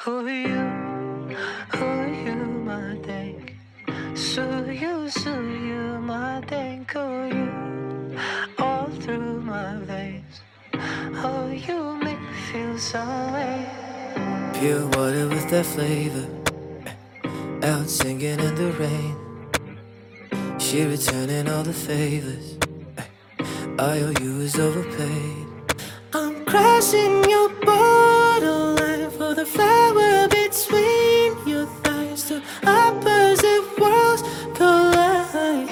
Who you, who you, my think. So you, my think. Oh, you, all through my veins. Oh, you make me feel some way. Pure water with that flavor, out singing in the rain. She returning all the favors, IOU is overpaid. I'm crashing your borderline for the flower between your thighs. Two opposite worlds collide.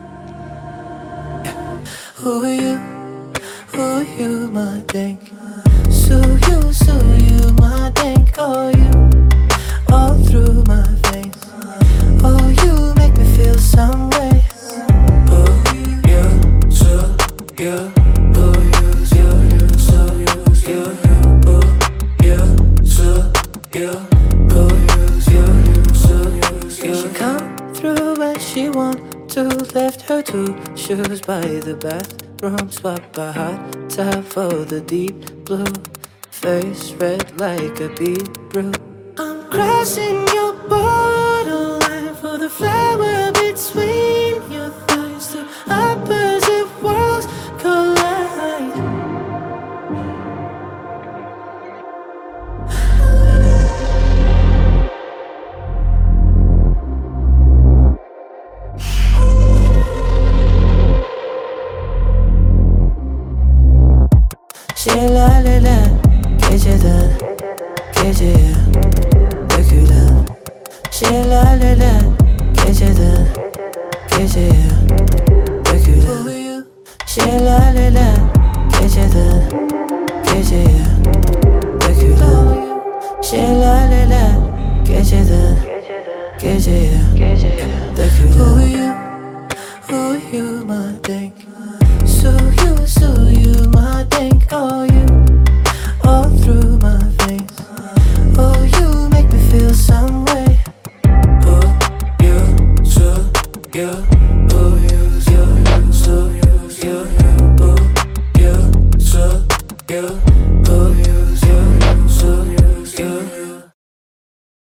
Who are you? Who are you, my think? So you, my think. Oh, you, all through my veins. Oh, you make me feel some way. Oh, you, so you. Oh, you, so you. Oh, you, so you. Oh, you, so you. She come through when she want to. Left her two shoes by the bathroom, spot by hot tub for the deep blue. Face red like a beetroot. I'm crossing your borderline for the flower between your thighs. Two opposite worlds collide. Şelalelen geceden geceye dökülen. Şelalelen geceden geceye dökülen. Şelalelen geceden geceye